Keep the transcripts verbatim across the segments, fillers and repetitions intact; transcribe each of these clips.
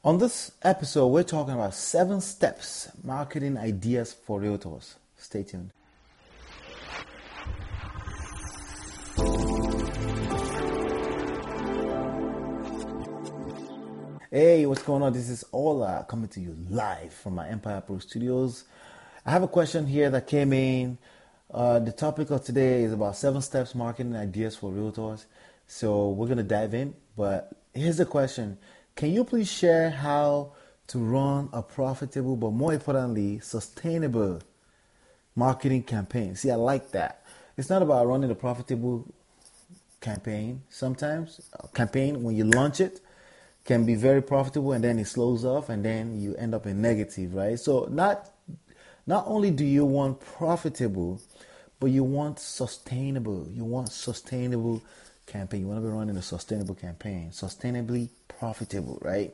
On this episode, we're talking about seven steps marketing ideas for realtors. Stay tuned. Hey, what's going on? This is Ola coming to you live from my Empire Pro Studios. I have a question here that came in. Uh, the topic of today is about seven steps marketing ideas for realtors. So we're going to dive in. But here's the question. Can you please share how to run a profitable, but more importantly, sustainable marketing campaign? See, I like that. It's not about running a profitable campaign. Sometimes a campaign, when you launch it, can be very profitable and then it slows off and then you end up in negative, right? So not not only do you want profitable, but you want sustainable. You want sustainable campaign. You want to be running a sustainable campaign, sustainably profitable, right?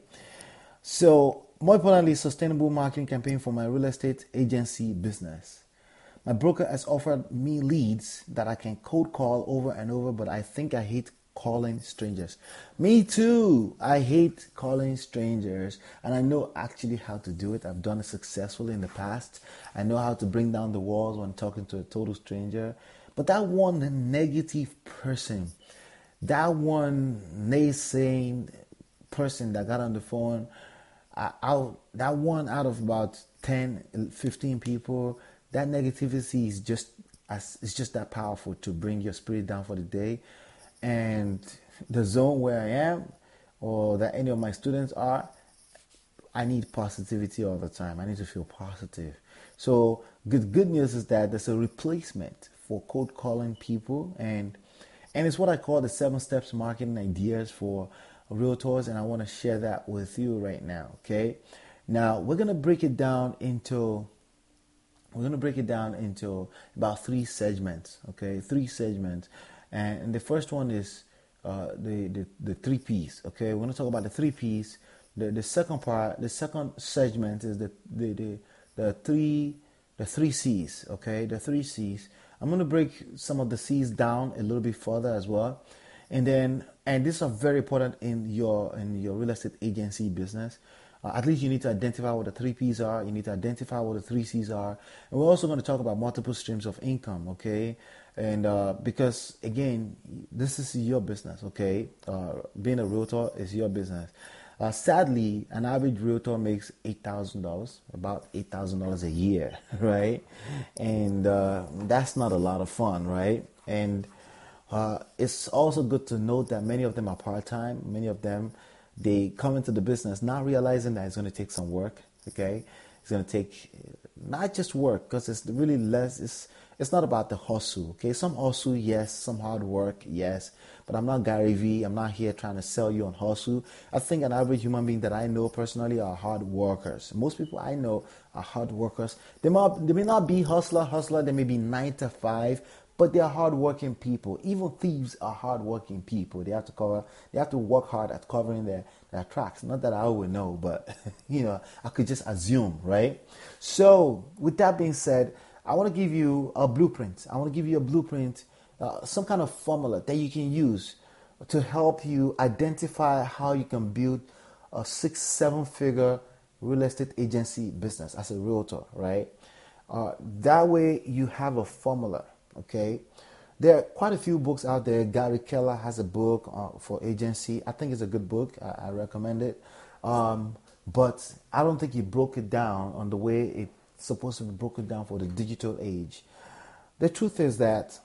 So more importantly, sustainable marketing campaign for my real estate agency business. My broker has offered me leads that I can cold call over and over, but I think I hate calling strangers. Me too. I hate calling strangers, and I know actually how to do it. I've done it successfully in the past. I know how to bring down the walls when talking to a total stranger. But that one negative person, that one naysaying person that got on the phone, uh, out that one out of about ten, fifteen people, that negativity is just as it's just that powerful to bring your spirit down for the day. And the zone where I am, or that any of my students are, I need positivity all the time. I need to feel positive. So good good news is that there's a replacement for cold calling people, and and it's what I call the seven steps marketing ideas for realtors, and I want to share that with you right now. Okay, now we're gonna break it down into we're gonna break it down into about three segments. Okay, three segments. And the first one is uh, the, the the three P's. Okay, we're gonna talk about the three P's. The the second part, the second segment is the the the, the three the three C's. Okay, the three C's. I'm gonna break some of the C's down a little bit further as well, and then and these are very important in your in your real estate agency business. Uh, at least you need to identify what the three P's are. You need to identify what the three C's are. And we're also going to talk about multiple streams of income, okay? And uh, because, again, this is your business, okay? Uh, being a realtor is your business. Uh, sadly, an average realtor makes eight thousand dollars, about eight thousand dollars a year, right? And uh, that's not a lot of fun, right? And uh, it's also good to note that many of them are part-time. Many of them, they come into the business not realizing that it's going to take some work, okay? It's going to take not just work, because it's really less, it's, it's not about the hustle, okay? Some hustle, yes. Some hard work, yes. But I'm not Gary Vee. I'm not here trying to sell you on hustle. I think an average human being that I know personally are hard workers. Most people I know are hard workers. They might, they may not be hustler, hustler. They may be nine to five, but they are hardworking people. Even thieves are hardworking people. They have to cover. They have to work hard at covering their, their tracks. Not that I would know, but you know, I could just assume, right? So, with that being said, I want to give you a blueprint. I want to give you a blueprint, uh, some kind of formula that you can use to help you identify how you can build a six, seven-figure real estate agency business as a realtor, right? Uh, that way, you have a formula. Okay, there are quite a few books out there. Gary Keller has a book uh, for agency. I think it's a good book. I, I recommend it. Um, but I don't think he broke it down on the way it's supposed to be broken down for the digital age. The truth is that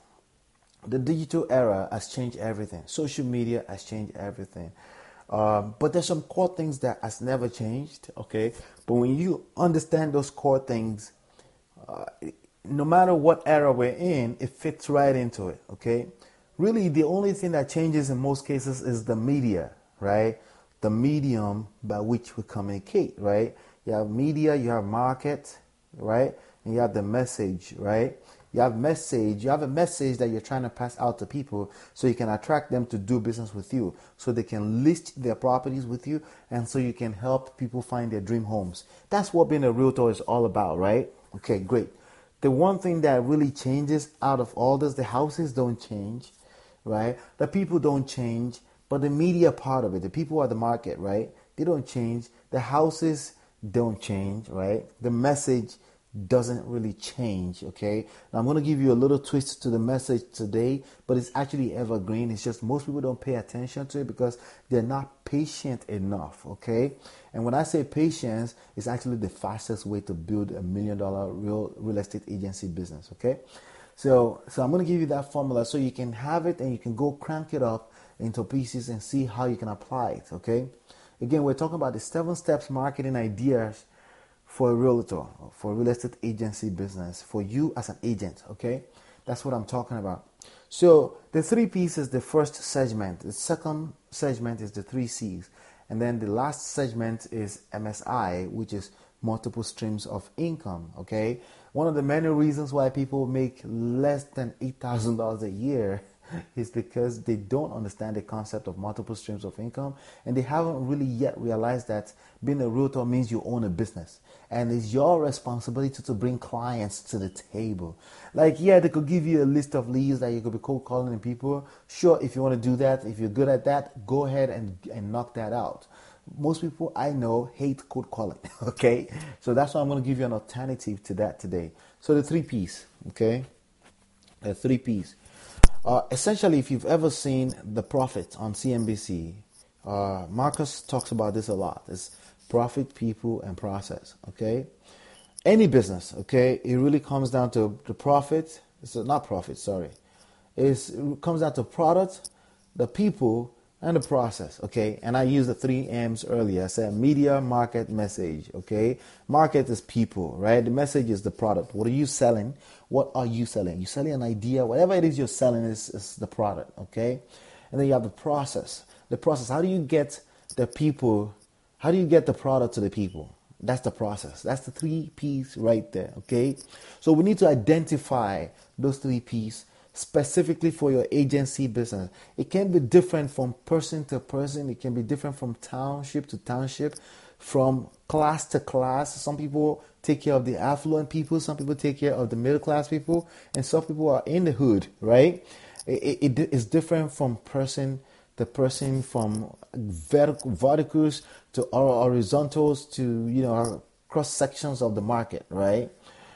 the digital era has changed everything. Social media has changed everything. Um, but there's some core things that has never changed. Okay, but when you understand those core things, uh, it, no matter what era we're in, it fits right into it, okay? Really, the only thing that changes in most cases is the media, right? The medium by which we communicate, right? You have media, you have market, right? And you have the message, right? You have message, you have a message that you're trying to pass out to people so you can attract them to do business with you, so they can list their properties with you, and so you can help people find their dream homes. That's what being a realtor is all about, right? Okay, great. The one thing that really changes out of all this, the houses don't change, right? The people don't change, but the media part of it, the people are the market, right? they don't change. The houses don't change, right? The message doesn't really change, okay? Now I'm going to give you a little twist to the message today, but it's actually evergreen. It's just most people don't pay attention to it because they're not patient enough, okay? And when I say patience, it's actually the fastest way to build a million dollar real real estate agency business, okay? So, so I'm going to give you that formula so you can have it and you can go crank it up into pieces and see how you can apply it, okay? Again, we're talking about the seven steps marketing ideas for a realtor, for a real estate agency business, for you as an agent, okay? That's what I'm talking about. So the three P's is the first segment. The second segment is the three C's. And then the last segment is M S I, which is multiple streams of income, okay? One of the many reasons why people make less than eight thousand dollars a year is because they don't understand the concept of multiple streams of income, and they haven't really yet realized that being a realtor means you own a business, and it's your responsibility to bring clients to the table. Like, yeah, they could give you a list of leads that you could be cold calling people. Sure, if you want to do that, if you're good at that, go ahead and, and knock that out. Most people I know hate cold calling, okay? So that's why I'm going to give you an alternative to that today. So the three P's, okay? The three P's. Uh, essentially, if you've ever seen The Profit on C N B C, uh, Marcus talks about this a lot. It's profit, people, and process, okay? Any business, okay, it really comes down to the profit. It's not profit, sorry. It's, it comes down to product, the people, and the process, okay? And I used the three M's earlier. I said media, market, message, okay? Market is people, right? The message is the product. What are you selling? What are you selling? You're selling an idea. Whatever it is you're selling is, is the product, okay? And then you have the process. The process, how do you get the people, how do you get the product to the people? That's the process. That's the three P's right there, okay? So we need to identify those three P's specifically for your agency business. It can be different from person to person. It can be different from township to township, from class to class. Some people take care of the affluent people. Some people take care of the middle class people. And some people are in the hood, right? It, it, it is different from person to person, from vertical, verticals to horizontals to, you know, cross sections of the market, right?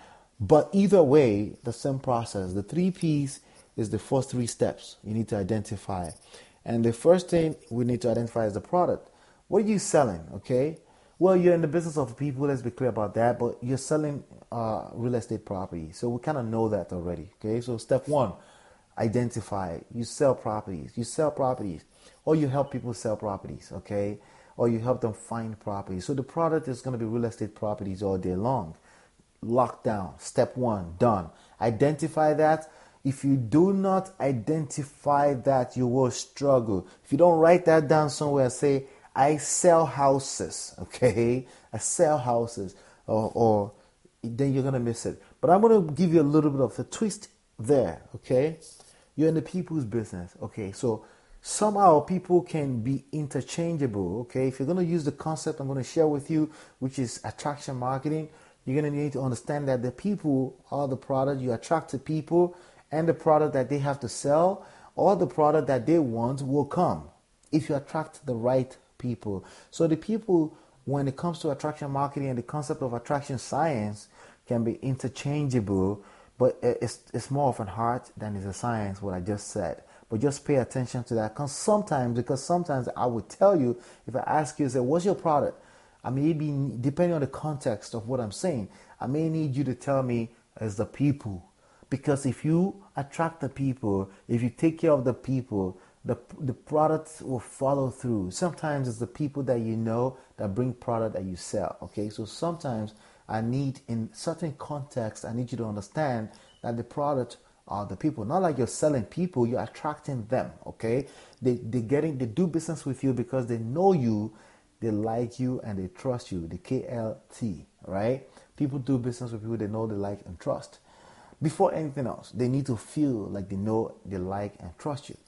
But either way, the same process. The three P's is the first three steps you need to identify. And the first thing we need to identify is the product. What are you selling, okay? Well, you're in the business of people, let's be clear about that, but you're selling uh, real estate property. So we kind of know that already, okay? So step one, identify. You sell properties. You sell properties. Or you help people sell properties, okay? Or you help them find properties. So the product is going to be real estate properties all day long. Lockdown. Step one, done. Identify that. If you do not identify that, you will struggle. If you don't write that down somewhere and say, I sell houses, okay? I sell houses, or, or then you're going to miss it. But I'm going to give you a little bit of a twist there, okay? You're in the people's business, okay? So somehow people can be interchangeable, okay? If you're going to use the concept I'm going to share with you, which is attraction marketing, you're going to need to understand that the people are the product. You attract the people, and the product that they have to sell or the product that they want will come if you attract the right people. So the people, when it comes to attraction marketing and the concept of attraction science, can be interchangeable, but it's, it's more of an art than it's a science, what I just said. But just pay attention to that, because sometimes, because sometimes I would tell you, if I ask you, say, what's your product? I may be, depending on the context of what I'm saying, I may need you to tell me as the people. Because if you attract the people, if you take care of the people, the the product will follow through. Sometimes it's the people that you know that bring product that you sell. Okay, so sometimes I need, in certain contexts, I need you to understand that the product are the people. Not like you're selling people, you're attracting them. Okay, they they getting they do business with you because they know you, they like you, and they trust you. The K L T, right? People do business with people they know, they like, and trust. Before anything else, they need to feel like they know, they like, and trust you.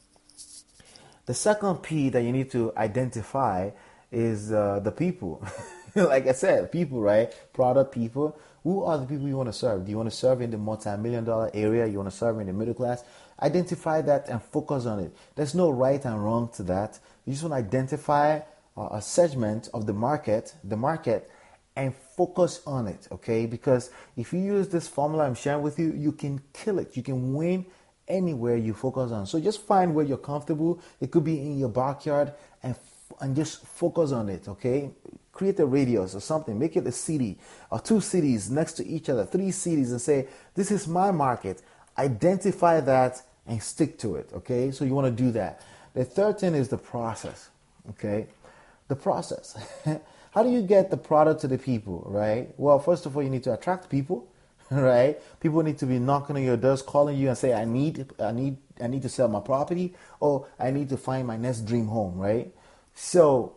The second P that you need to identify is uh, the people. Like I said, people, right? Product, people. Who are the people you want to serve? Do you want to serve in the multi-million dollar area? You want to serve in the middle class? Identify that and focus on it. There's no right and wrong to that. You just want to identify uh, a segment of the market, the market, and focus on it, okay? Because if you use this formula I'm sharing with you, you can kill it. You can win anywhere you focus on. So just find where you're comfortable. It could be in your backyard, and and just focus on it, okay? Create a radius or something. Make it a city or two cities next to each other, three cities, and say, this is my market. Identify that and stick to it, okay? So you want to do that. The third thing is the process, okay? The process. How do you get the product to the people, right? Well, first of all, you need to attract people, right? People need to be knocking on your doors, calling you and say, I need, I need, I need to sell my property, or I need to find my next dream home, right? So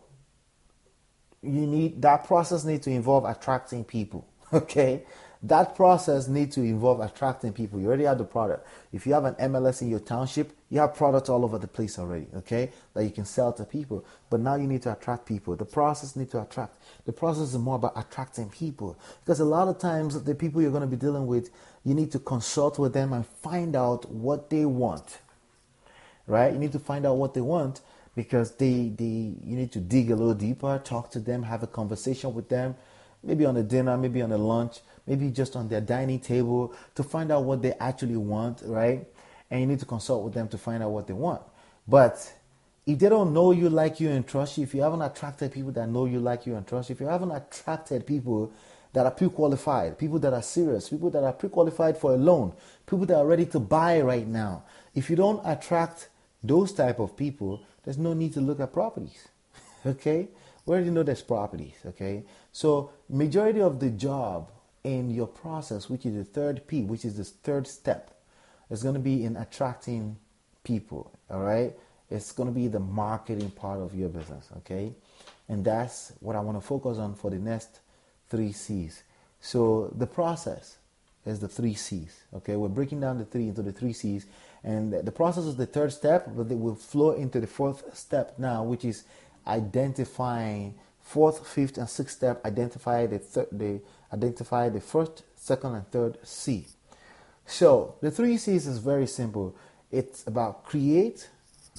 you need, that process needs to involve attracting people, okay? That process needs to involve attracting people. You already have the product. If you have an M L S in your township, you have products all over the place already, okay, that you can sell to people. But now you need to attract people. The process needs to attract. The process is more about attracting people, because a lot of times the people you're going to be dealing with, you need to consult with them and find out what they want, right? You need to find out what they want, because they, they, you need to dig a little deeper, talk to them, have a conversation with them, maybe on a dinner, maybe on a lunch, maybe just on their dining table, to find out what they actually want, right? And you need to consult with them to find out what they want. But if they don't know you, like you, and trust you, if you haven't attracted people that know you, like you, and trust you, if you haven't attracted people that are pre-qualified, people that are serious, people that are pre-qualified for a loan, people that are ready to buy right now, if you don't attract those type of people, there's no need to look at properties, okay? We already know there's properties, okay? So majority of the job in your process, which is the third P, which is the third step, is going to be in attracting people, all right? It's going to be the marketing part of your business, okay? And that's what I want to focus on for the next three C's. So the process is the three C's, okay? We're breaking down the three into the three C's, and the process is the third step, but it will flow into the fourth step now, which is identifying fourth, fifth, and sixth step. Identify the third, the identify the first, second, and third C. So the three C's is very simple. It's about create,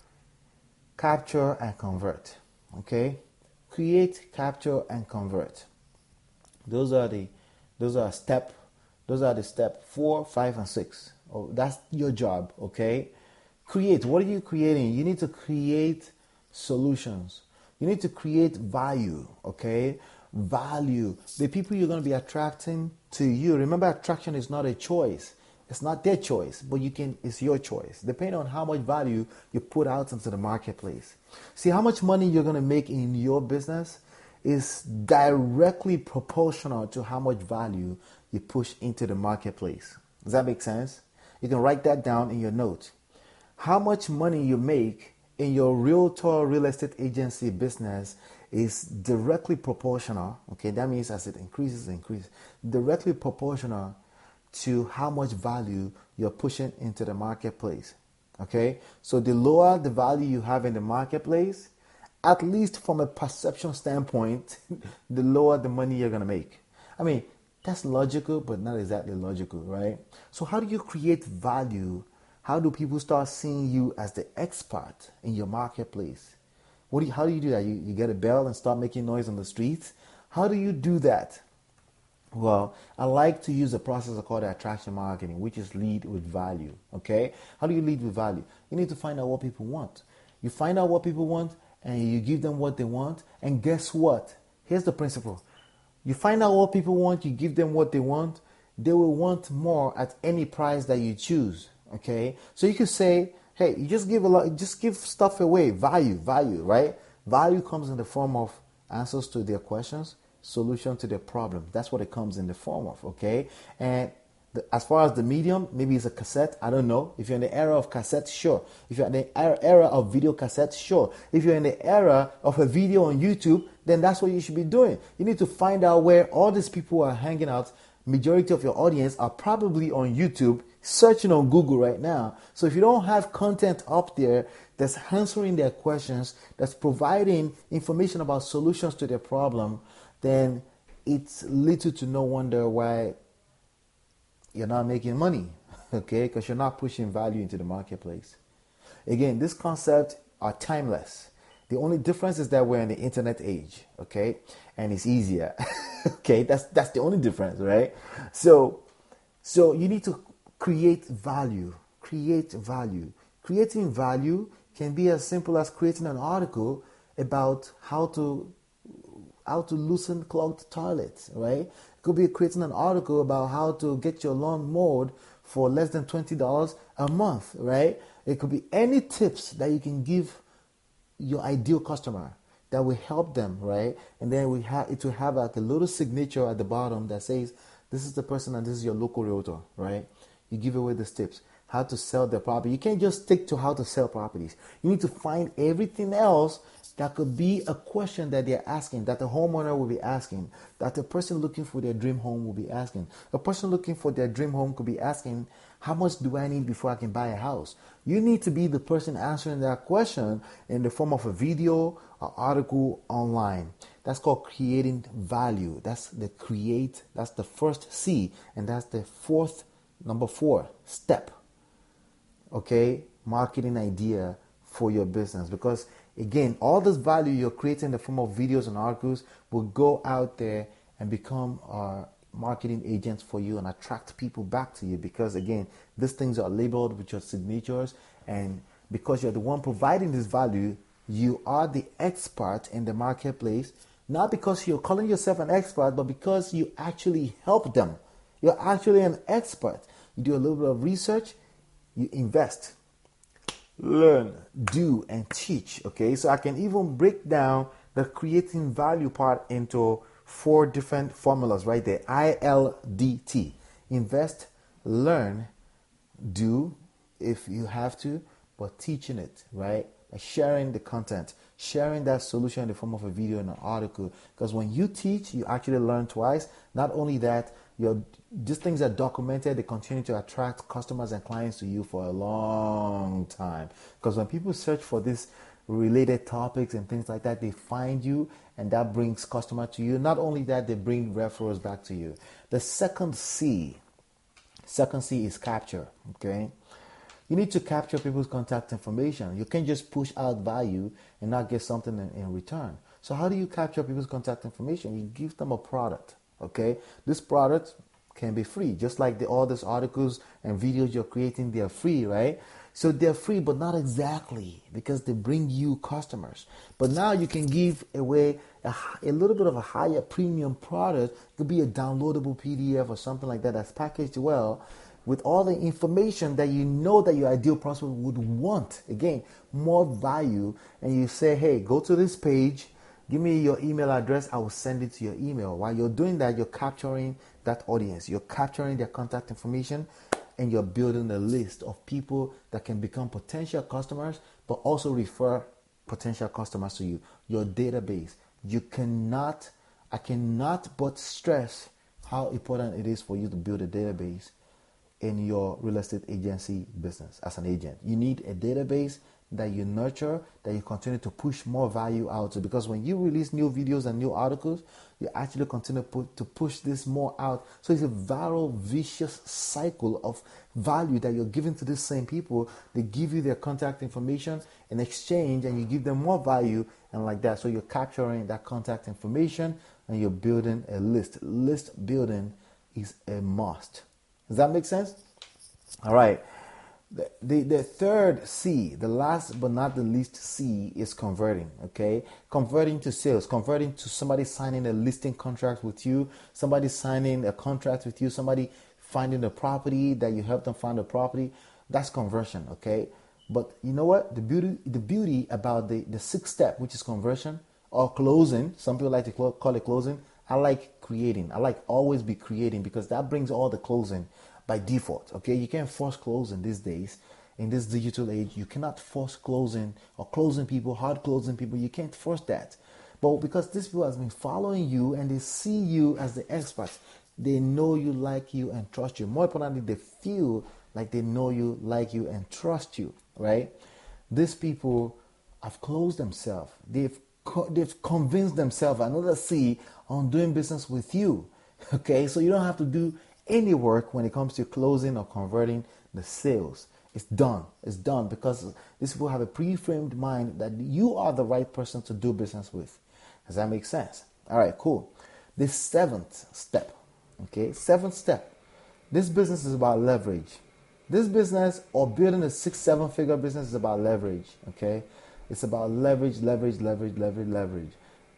capture, and convert. Okay, create, capture, and convert. Those are the those are step. Those are the step four, five, and six. Oh, that's your job. Okay, create. What are you creating? You need to create solutions. You need to create value, okay? Value. The people you're going to be attracting to you. Remember, attraction is not a choice. It's not their choice, but you can. It's your choice, depending on how much value you put out into the marketplace. See, how much money you're going to make in your business is directly proportional to how much value you push into the marketplace. Does that make sense? You can write that down in your notes. How much money you make in your realtor real estate agency business is directly proportional. Okay, that means as it increases, increases, directly proportional to how much value you're pushing into the marketplace. Okay, so the lower the value you have in the marketplace, at least from a perception standpoint, the lower the money you're gonna make. I mean, that's logical, but not exactly logical, right? So how do you create value? How do people start seeing you as the expert in your marketplace? What do you, how do you do that? You, you get a bell and start making noise on the streets? How do you do that? Well, I like to use a process called attraction marketing, which is lead with value, okay? How do you lead with value? You need to find out what people want. You find out what people want, and you give them what they want, and guess what? Here's the principle. You find out what people want, you give them what they want, they will want more at any price that you choose. Okay, so you could say, hey, you just give a lot, just give stuff away, value, value, right? Value comes in the form of answers to their questions, solution to their problem. That's what it comes in the form of, okay? And the, as far as the medium, maybe it's a cassette, I don't know. If you're in the era of cassette, sure. If you're in the era of video cassette, sure. If you're in the era of a video on YouTube, then that's what you should be doing. You need to find out where all these people are hanging out. Majority of your audience are probably on YouTube, searching on Google right now. So if you don't have content up there that's answering their questions, that's providing information about solutions to their problem, then it's little to no wonder why you're not making money, okay? Because you're not pushing value into the marketplace. Again, this concept are timeless. The only difference is that we're in the internet age, okay? And it's easier. Okay, that's that's the only difference, right? So so you need to create value. Create value. Creating value can be as simple as creating an article about how to how to loosen clogged toilets, right? It could be creating an article about how to get your lawn mowed for less than twenty dollars a month, right? It could be any tips that you can give your ideal customer that will help them, right? And then we have it will have like a little signature at the bottom that says, this is the person and this is your local realtor, right? You give away the tips, how to sell their property. You can't just stick to how to sell properties. You need to find everything else that could be a question that they're asking, that the homeowner will be asking, that the person looking for their dream home will be asking. A person looking for their dream home could be asking, how much do I need before I can buy a house? You need to be the person answering that question in the form of a video or article online. That's called creating value. That's the create, that's the first C, and that's the fourth, number four, step. Okay, marketing idea for your business. Because again, all this value you're creating in the form of videos and articles will go out there and become uh, marketing agents for you and attract people back to you. Because again, these things are labeled with your signatures, and because you're the one providing this value, you are the expert in the marketplace. Not because you're calling yourself an expert, but because you actually help them. You're actually an expert. You do a little bit of research, you invest, learn, do, and teach. Okay, so I can even break down the creating value part into four different formulas right there. I L D T. Invest, learn, do if you have to, but teaching it, right? Like sharing the content, sharing that solution in the form of a video and an article. Because when you teach, you actually learn twice. Not only that, your these things are documented. They continue to attract customers and clients to you for a long time. Because when people search for these related topics and things like that, they find you, and that brings customer to you. Not only that, they bring referrals back to you. The second C, second C is capture. Okay. You need to capture people's contact information. You can't just push out value and not get something in, in return. So how do you capture people's contact information? You give them a product, okay? This product can be free, just like the, all these articles and videos you're creating, they're free, right? So they're free, but not exactly, because they bring you customers. But now you can give away a, a little bit of a higher premium product. It could be a downloadable P D F or something like that that's packaged well, with all the information that you know that your ideal prospect would want. Again, more value. And you say, hey, go to this page, give me your email address, I will send it to your email. While you're doing that, you're capturing that audience. You're capturing their contact information, and you're building a list of people that can become potential customers, but also refer potential customers to you. Your database. You cannot, I cannot but stress how important it is for you to build a database in your real estate agency business as an agent. You need a database that you nurture, that you continue to push more value out to, because when you release new videos and new articles, you actually continue put, to push this more out. So it's a viral, vicious cycle of value that you're giving to these same people. They give you their contact information in exchange, and you give them more value, and like that. So you're capturing that contact information, and you're building a list. List building is a must. Does that make sense? All right. The, the, the third C, the last but not the least C, is converting, okay? Converting to sales, converting to somebody signing a listing contract with you, somebody signing a contract with you, somebody finding a property that you help them find a property. That's conversion, okay? But you know what? The beauty, the beauty about the, the sixth step, which is conversion or closing, some people like to call it closing. I like creating. I like always be creating, because that brings all the closing by default. Okay, you can't force closing these days. In this digital age, you cannot force closing or closing people, hard closing people. You can't force that. But because these people has been following you and they see you as the expert, they know you, like you, and trust you. More importantly, they feel like they know you, like you, and trust you, right? These people have closed themselves. They've they've convinced themselves, another C, on doing business with you. Okay, so you don't have to do any work when it comes to closing or converting the sales. It's done. It's done because these people have a pre-framed mind that you are the right person to do business with. Does that make sense? All right, cool. The seventh step, okay, seventh step. This business is about leverage. This business or building a six, seven figure business is about leverage, okay? It's about leverage, leverage, leverage, leverage, leverage.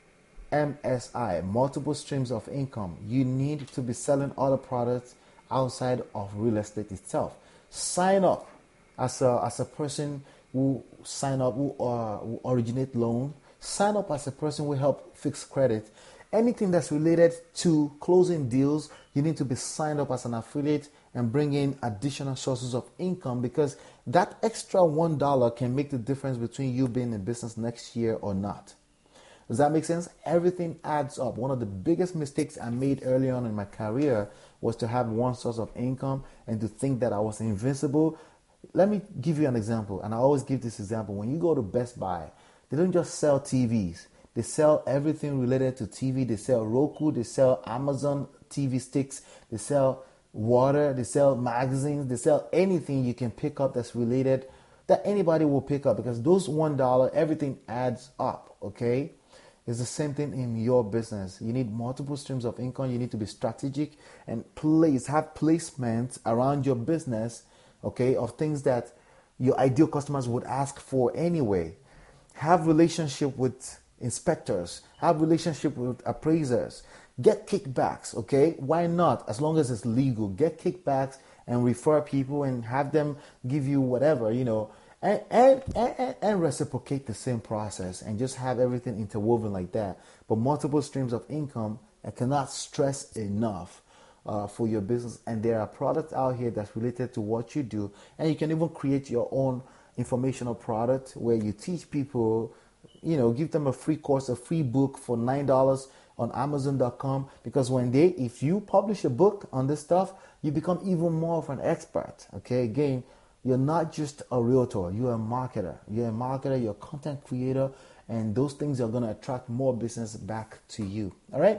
M S I, multiple streams of income. You need to be selling other products outside of real estate itself. Sign up as a as a person who sign up who, uh, who originate loan. Sign up as a person who help fix credit. Anything that's related to closing deals, you need to be signed up as an affiliate and bring in additional sources of income, because that extra one dollar can make the difference between you being in business next year or not. Does that make sense? Everything adds up. One of the biggest mistakes I made early on in my career was to have one source of income and to think that I was invincible. Let me give you an example, and I always give this example. When you go to Best Buy, they don't just sell T Vs. They sell everything related to T V. They sell Roku. They sell Amazon T V sticks. They sell water. They sell magazines. They sell anything you can pick up that's related, that anybody will pick up, because those one dollar, everything adds up, okay? It's the same thing in your business. You need multiple streams of income. You need to be strategic and place, have placements around your business, okay, of things that your ideal customers would ask for anyway. Have relationship with inspectors. Have relationship with appraisers. Get kickbacks, okay? Why not? As long as it's legal. Get kickbacks and refer people and have them give you whatever, you know, and and, and, and reciprocate the same process and just have everything interwoven like that. But multiple streams of income, I cannot stress enough uh, for your business. And there are products out here that's related to what you do. And you can even create your own informational product where you teach people, you know, give them a free course, a free book for nine dollars on Amazon dot com. Because when they, if you publish a book on this stuff, you become even more of an expert. Okay, again, you're not just a realtor, you're a marketer. You're a marketer, you're a content creator, and those things are going to attract more business back to you. All right?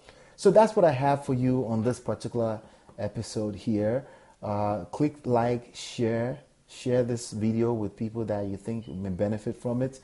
So that's what I have for you on this particular episode here. Uh, click like, share, share this video with people that you think may benefit from it.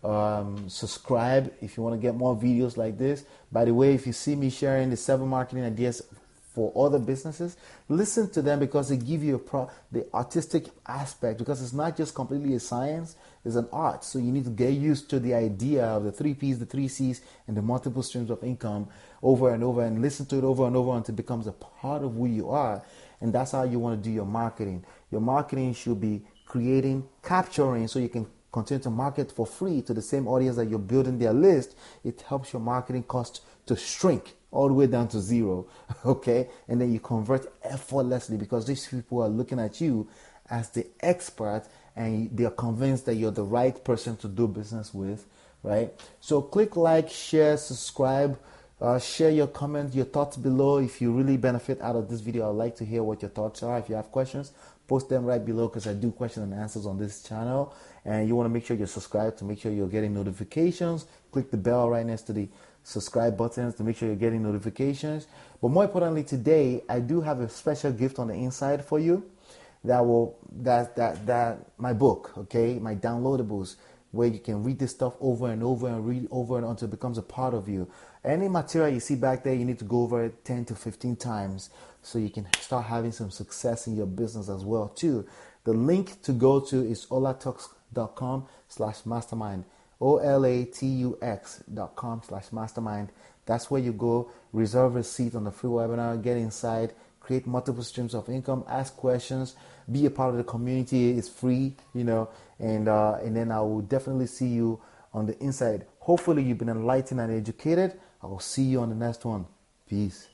Um, subscribe if you want to get more videos like this. By the way, if you see me sharing the seven marketing ideas for other businesses, listen to them, because they give you a pro the artistic aspect, because it's not just completely a science, it's an art. So you need to get used to the idea of the three P's, the three C's, and the multiple streams of income over and over, and listen to it over and over until it becomes a part of who you are. And that's how you want to do your marketing. Your marketing should be creating, capturing, so you can continue to market for free to the same audience that you're building their list. It helps your marketing cost to shrink all the way down to zero, okay? And then you convert effortlessly, because these people are looking at you as the expert and they're convinced that you're the right person to do business with, right? So click like, share, subscribe, uh, share your comments, your thoughts below. If you really benefit out of this video, I'd like to hear what your thoughts are. If you have questions, post them right below, because I do question and answers on this channel. And you want to make sure you're subscribed to make sure you're getting notifications. Click the bell right next to the subscribe buttons to make sure you're getting notifications. But more importantly, today I do have a special gift on the inside for you. That will that that that my book, okay, my downloadables, where you can read this stuff over and over and read over and until it becomes a part of you. Any material you see back there, you need to go over it ten to fifteen times so you can start having some success in your business as well too. The link to go to is olatux dot com slash mastermind. O L A T U X dot com slash mastermind. That's where you go, reserve a seat on the free webinar, get inside, create multiple streams of income, ask questions, be a part of the community. It's free, you know, and uh, and then I will definitely see you on the inside. Hopefully you've been enlightened and educated. I will see you on the next one. Peace.